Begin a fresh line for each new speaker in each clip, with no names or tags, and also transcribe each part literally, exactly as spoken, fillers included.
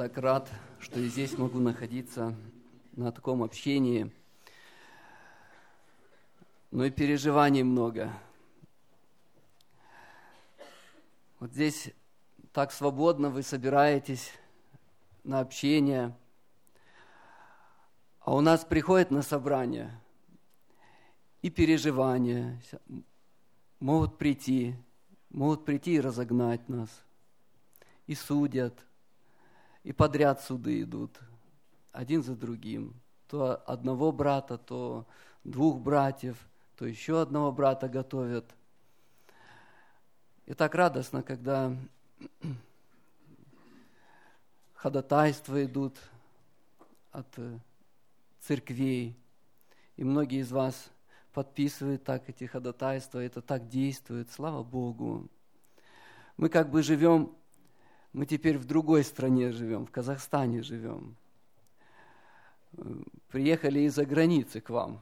так рад, что и здесь могу находиться на таком общении. Но и переживаний много. Вот здесь так свободно вы собираетесь на общение, а у нас приходят на собрание и переживания могут прийти, могут прийти и разогнать нас, и судят, и подряд суды идут, один за другим. То одного брата, то двух братьев, то еще одного брата готовят. И так радостно, когда ходатайства идут от церквей, и многие из вас подписывают так эти ходатайства, это так действует, слава Богу. Мы как бы живем, мы теперь в другой стране живем, в Казахстане живем. Приехали из-за границы к вам.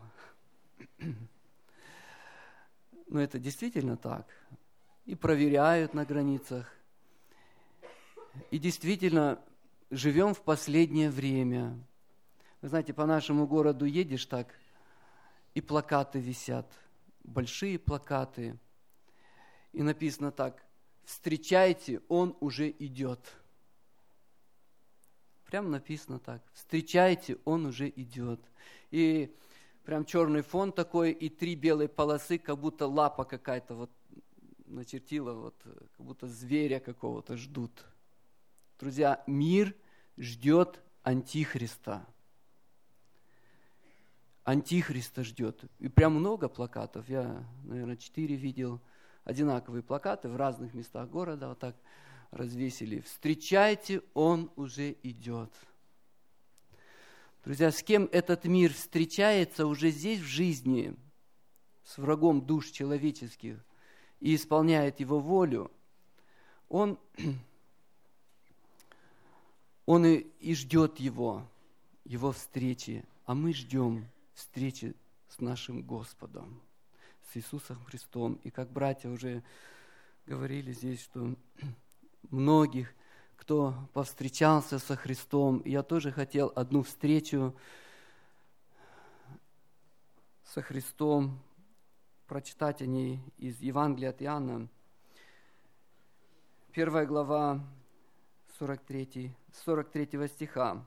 Но это действительно так. И проверяют на границах. И действительно живем в последнее время. Вы знаете, по нашему городу едешь так, и плакаты висят, большие плакаты. И написано так: встречайте, он уже идет. Прям написано так: встречайте, он уже идет. И прям черный фон такой, и три белые полосы, как будто лапа какая-то вот начертила, вот, как будто зверя какого-то ждут. Друзья, мир ждет Антихриста. Антихриста ждет. И прям много плакатов. Я, наверное, четыре видел. Одинаковые плакаты в разных местах города. Вот так развесили. Встречайте, он уже идет. Друзья, с кем этот мир встречается уже здесь в жизни, с врагом душ человеческих, и исполняет его волю, он, он и, и ждет его, его встречи. А мы ждем встречи с нашим Господом, с Иисусом Христом. И как братья уже говорили здесь, что многих, кто повстречался со Христом, я тоже хотел одну встречу со Христом, прочитать о ней из Евангелия от Иоанна, первая глава, сорок третьего стиха.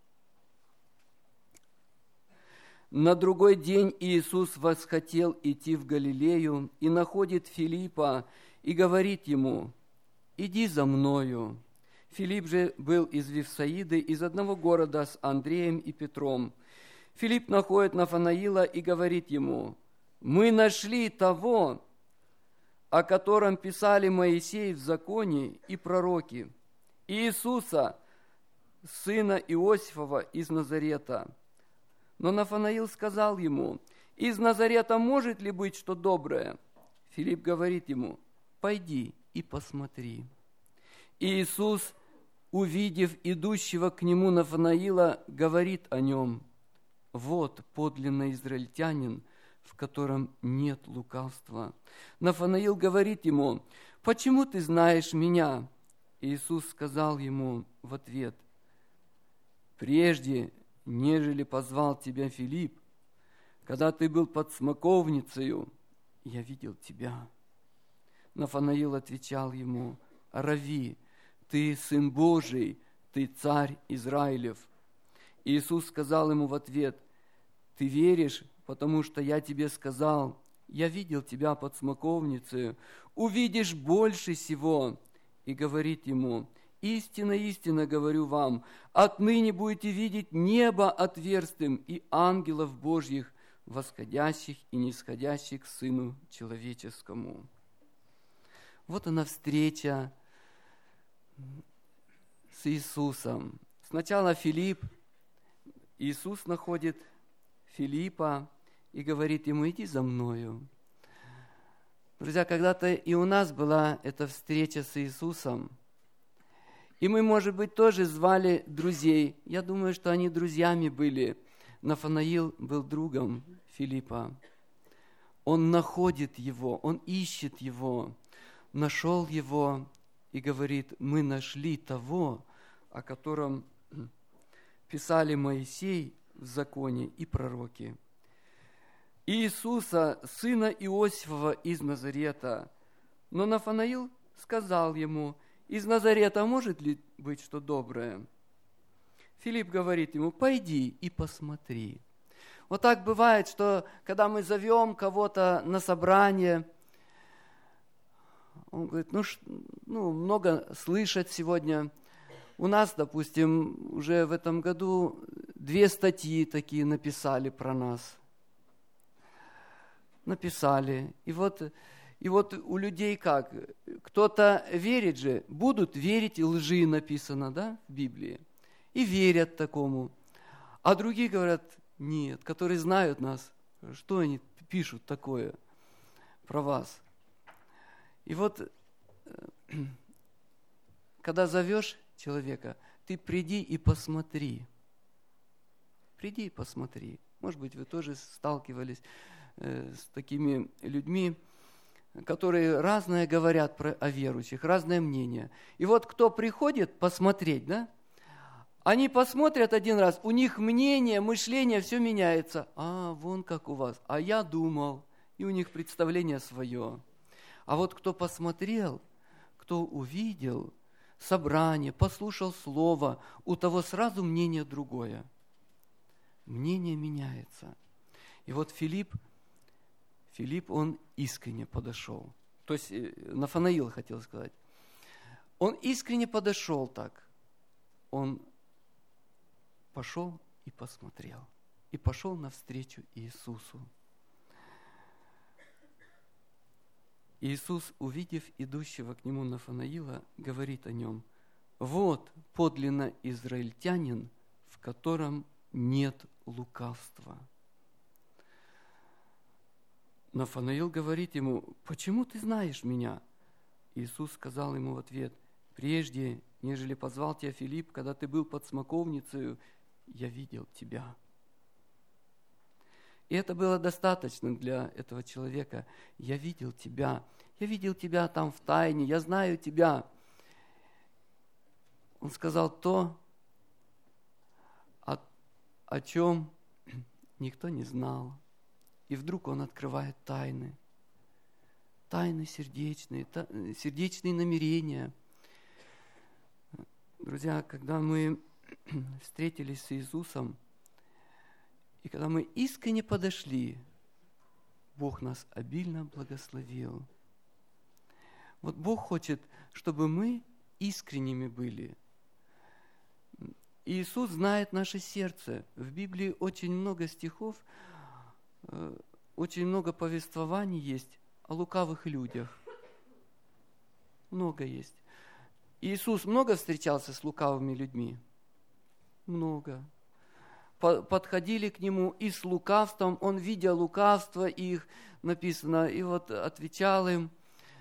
На другой день Иисус восхотел идти в Галилею и находит Филиппа и говорит ему: «Иди за мною». Филипп же был из Вифсаиды, из одного города с Андреем и Петром. Филипп находит Нафанаила и говорит ему: «Мы нашли того, о котором писали Моисей в законе и пророки, Иисуса, сына Иосифова из Назарета». Но Нафанаил сказал ему: «Из Назарета может ли быть что доброе?» Филипп говорит ему: «Пойди и посмотри». И Иисус, увидев идущего к нему Нафанаила, говорит о нем: «Вот подлинно израильтянин, в котором нет лукавства». Нафанаил говорит ему: «Почему ты знаешь меня?» Иисус сказал ему в ответ: «Прежде, нежели позвал тебя Филипп, когда ты был под смоковницею, я видел тебя». Нафанаил отвечал ему: «Рави, ты Сын Божий, ты Царь Израилев». Иисус сказал ему в ответ: «Ты веришь, потому что я тебе сказал: я видел тебя под смоковницей, увидишь больше сего». И говорит ему: «Истинно, истинно говорю вам, отныне будете видеть небо отверстым и ангелов Божьих, восходящих и нисходящих к Сыну Человеческому». Вот она встреча с Иисусом. Сначала Филипп, Иисус находит Филиппа и говорит ему: «Иди за мною». Друзья, когда-то и у нас была эта встреча с Иисусом. И мы, может быть, тоже звали друзей. Я думаю, что они друзьями были. Нафанаил был другом Филиппа. Он находит его, он ищет его, нашел его и говорит: «Мы нашли того, о котором писали Моисей в законе и пророки. Иисуса, сына Иосифова из Назарета. Но Нафанаил сказал ему: из Назарета может ли быть что доброе? Филипп говорит ему: пойди и посмотри. Вот так бывает, что когда мы зовем кого-то на собрание, он говорит: ну, ну много слышать сегодня. У нас, допустим, уже в этом году две статьи такие написали про нас. Написали. И вот, и вот у людей как? Кто-то верит же, будут верить, и лжи написано, да, в Библии. И верят такому. А другие говорят: нет, которые знают нас, что они пишут такое про вас. И вот, когда зовешь человека, ты приди и посмотри. Приди и посмотри. Может быть, вы тоже сталкивались э, с такими людьми, которые разное говорят про, о верующих, разное мнение. И вот кто приходит посмотреть, да, они посмотрят один раз, у них мнение, мышление, все меняется. А, вон как у вас. А я думал. И у них представление свое. А вот кто посмотрел, кто увидел собрание, послушал слово, у того сразу мнение другое. Мнение меняется. И вот Филипп, Филипп, он искренне подошел. То есть Нафанаил хотел сказать. Он искренне подошел так. Он пошел и посмотрел. И пошел навстречу Иисусу. Иисус, увидев идущего к нему Нафанаила, говорит о нем: вот подлинно израильтянин, в котором нет лукавства. Нафанаил говорит ему: почему ты знаешь меня? Иисус сказал ему в ответ: прежде, нежели позвал тебя Филипп, когда ты был под смоковницей, я видел тебя. И это было достаточно для этого человека. Я видел тебя. Я видел тебя там в тайне. Я знаю тебя. Он сказал то, о, о чем никто не знал. И вдруг он открывает тайны. Тайны сердечные, та, сердечные намерения. Друзья, когда мы встретились с Иисусом, и когда мы искренне подошли, Бог нас обильно благословил. Вот Бог хочет, чтобы мы искренними были. Иисус знает наше сердце. В Библии очень много стихов, очень много повествований есть о лукавых людях. Много есть. Иисус много встречался с лукавыми людьми? Много. Подходили к Нему и с лукавством, Он, видя лукавство их, написано, и вот отвечал им.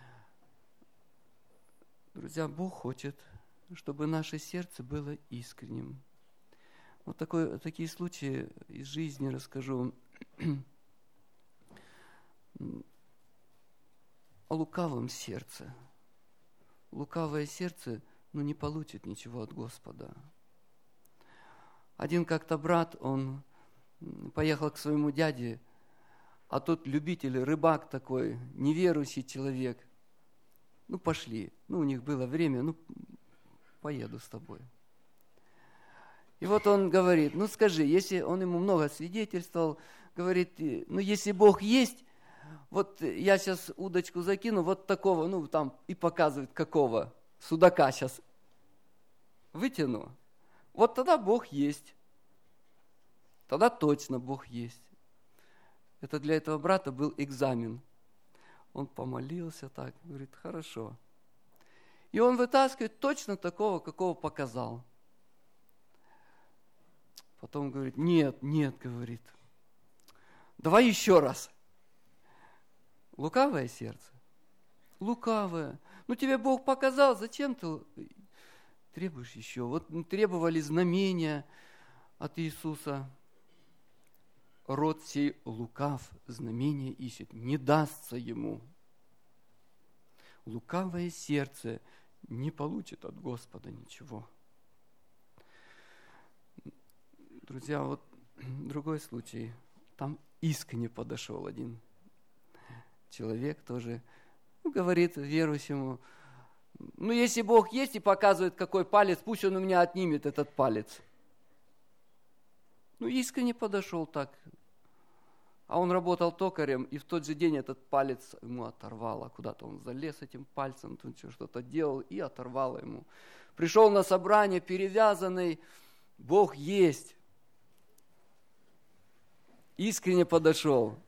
Друзья, Бог хочет, чтобы наше сердце было искренним. Вот такой, такие случаи из жизни расскажу. О лукавом сердце. Лукавое сердце, ну, не получит ничего от Господа. Один как-то брат, он поехал к своему дяде, а тот любитель, рыбак такой, неверующий человек. Ну, пошли. Ну, у них было время, ну, поеду с тобой. И вот он говорит: ну, скажи, если он ему много свидетельствовал, говорит: ну, если Бог есть, вот я сейчас удочку закину, вот такого, ну, там, и показывает, какого судака сейчас вытяну. Вот тогда Бог есть. Тогда точно Бог есть. Это для этого брата был экзамен. Он помолился так, говорит: хорошо. И он вытаскивает точно такого, какого показал. Потом говорит: нет, нет, говорит. Давай еще раз. Лукавое сердце. Лукавое. Ну, тебе Бог показал, зачем ты требуешь еще? Вот требовали знамения от Иисуса. Род сей лукав, знамения ищет, не дастся ему. Лукавое сердце не получит от Господа ничего. Друзья, вот другой случай. Там искренне подошел один человек тоже, ну, говорит верующему: ну, если Бог есть и показывает, какой палец, пусть Он у меня отнимет этот палец. Ну, искренне подошел так. А он работал токарем, и в тот же день этот палец ему оторвало. Куда-то он залез этим пальцем, тут что-то делал, и оторвало ему. Пришел на собрание перевязанный, Бог есть. Искренне подошел.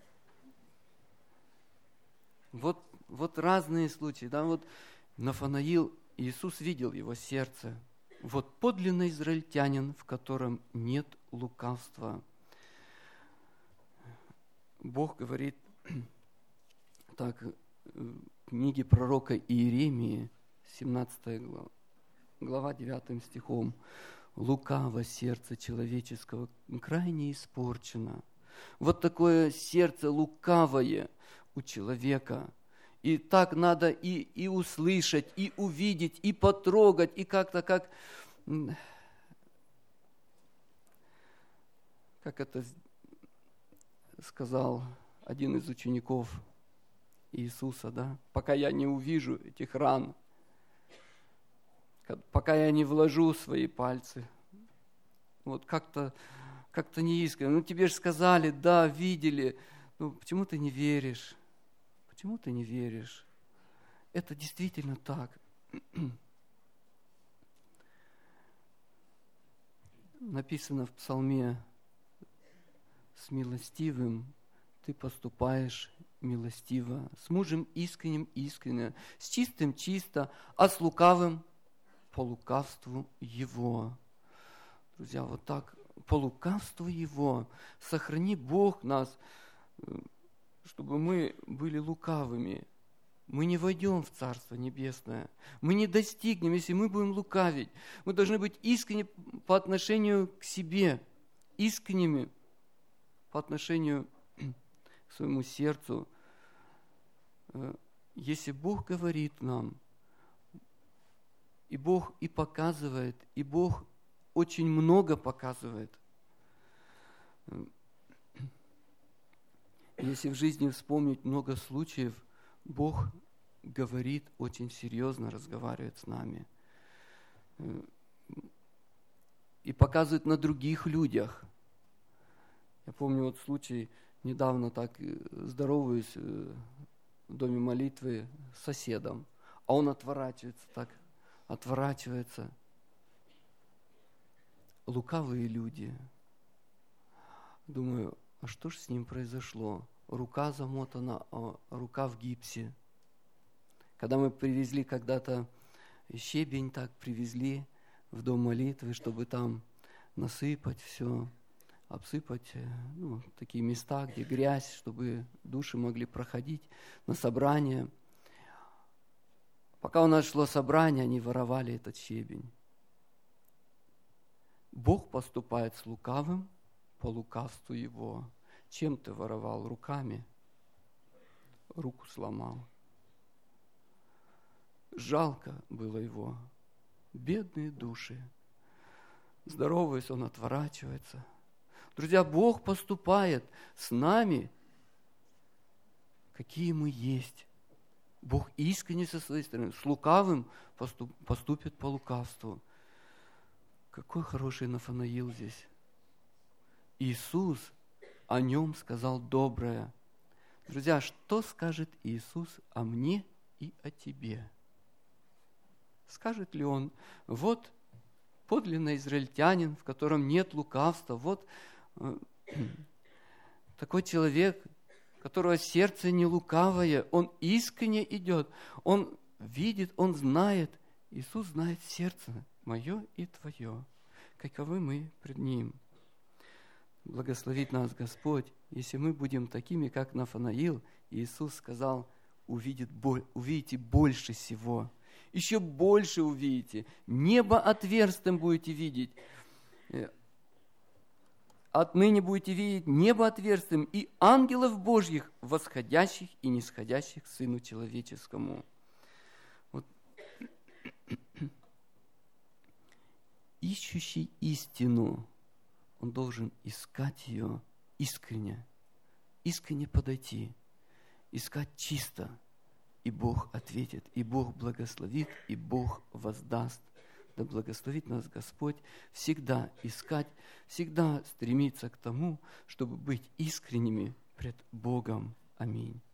Вот, вот разные случаи. Да? Вот Нафанаил, Иисус видел его сердце. Вот подлинный израильтянин, в котором нет лукавства. Бог говорит так в книге пророка Иеремии, семнадцатая глава, глава девятым стихом: «Лукаво сердце человеческого крайне испорчено». Вот такое сердце лукавое у человека. И так надо и, и услышать, и увидеть, и потрогать, и как-то как... Как это сказал один из учеников Иисуса, да? Пока я не увижу этих ран, пока я не вложу свои пальцы, вот как-то как-то неискренне. Ну, тебе же сказали, да, видели, ну, почему ты не веришь? Почему ты не веришь? Это действительно так. Написано в Псалме: с милостивым ты поступаешь милостиво, с мужем искренним искренне, с чистым чисто, а с лукавым по лукавству его. Друзья, вот так, по лукавству его. Сохрани Бог нас, чтобы мы были лукавыми. Мы не войдем в Царство Небесное. Мы не достигнем, если мы будем лукавить. Мы должны быть искренни по отношению к себе, искренними по отношению к своему сердцу. Если Бог говорит нам, и Бог и показывает, и Бог очень много показывает. Если в жизни вспомнить много случаев, Бог говорит очень серьезно, разговаривает с нами. И показывает на других людях. Я помню вот случай, недавно так здороваюсь в доме молитвы с соседом, а он отворачивается так, отворачивается. Лукавые люди. Думаю, а что ж с ним произошло? Рука замотана, а рука в гипсе. Когда мы привезли когда-то щебень, так привезли в дом молитвы, чтобы там насыпать все, обсыпать, ну, такие места, где грязь, чтобы души могли проходить на собрание. Пока у нас шло собрание, они воровали этот щебень. Бог поступает с лукавым по лукавству его. Чем ты воровал? Руками? Руку сломал. Жалко было его. Бедные души. Здороваясь, он отворачивается. Друзья, Бог поступает с нами, какие мы есть. Бог искренне со своей стороны, с лукавым поступ, поступит по лукавству. Какой хороший Нафанаил здесь. Иисус о нем сказал доброе. Друзья, что скажет Иисус о мне и о тебе? Скажет ли Он: вот подлинный израильтянин, в котором нет лукавства, вот э, такой человек, которого сердце не лукавое, он искренне идет, он видит, он знает. Иисус знает сердце мое и твое, каковы мы пред Ним. Благословит нас Господь, если мы будем такими, как Нафанаил. Иисус сказал: увидит, увидите больше всего, еще больше увидите, небо отверстым будете видеть, отныне будете видеть небо отверстым и ангелов Божьих, восходящих и нисходящих к Сыну Человеческому. Вот. Ищущий истину он должен искать ее искренне, искренне подойти, искать чисто, и Бог ответит, и Бог благословит, и Бог воздаст. Да благословит нас Господь всегда искать, всегда стремиться к тому, чтобы быть искренними пред Богом. Аминь.